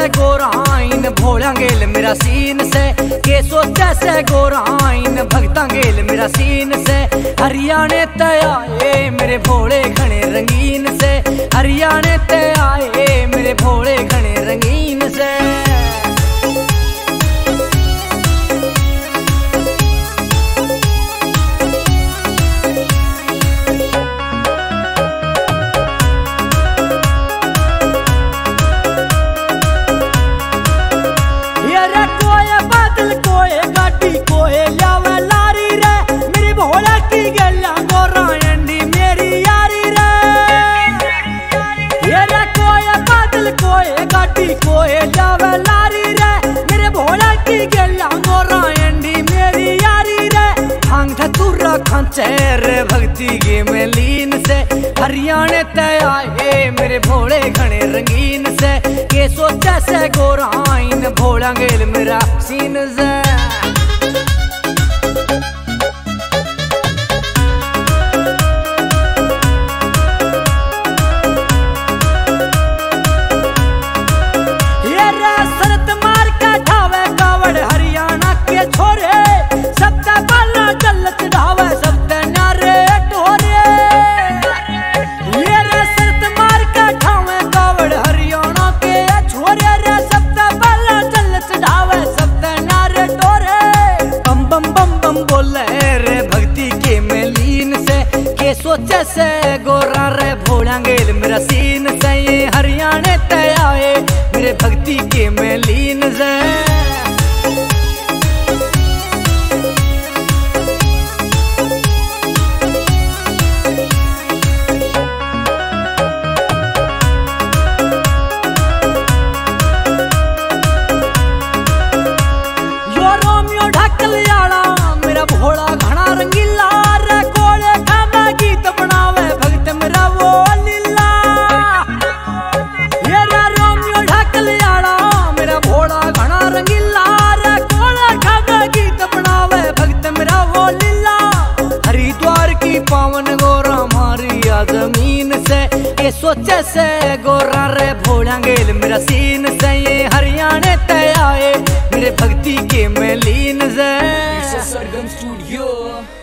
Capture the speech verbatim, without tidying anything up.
से गोराइन भोला गेल मेरा सीन से, के सोचा से गोराइन भगता गेल मेरा सीन से। हरियाणे ते आए मेरे भोले घने रंगीन से, हरियाणे ते आए मेरे भोले घने रंगीन से। कोए जावे लारी रे मेरे भोला की गेला गोरायंडी मेरी यारी रे। भांग धतूरा खांचे रे भक्ति के में लीन से, हरियाणे ते आए मेरे भोले घने रंगीन से। के सोचा से गोराइन भोला गेल मेरा सीन से। सोचे से गोरा रे भोला गेल मेरा सीन से, ये हरियाणे ते आए मेरे भक्ति के में लीन से। यो रोमियो ढाकल याला मेरा भोला घना रंगीला रे, कोले गीत बनावे भगत मेरा वो लीला। ये रोमियो ढाकल याला मेरा भोला घना रंगीला रे, कोला खावे गीत बनावे भगत मेरा वो लीला। हरिद्वार की पावन गोरा मारी जमीन से, ये सोचे से गोरा रे भोला गेल मेरा सीन से। ये हरियाणे ते आए मेरे भक्ति के में लीन से। सरगम स्टूडियो।